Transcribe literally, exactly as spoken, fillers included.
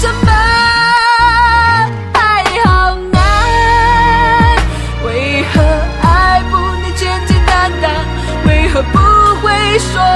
什么？爱好难，为何爱不能简简单单？为何不会说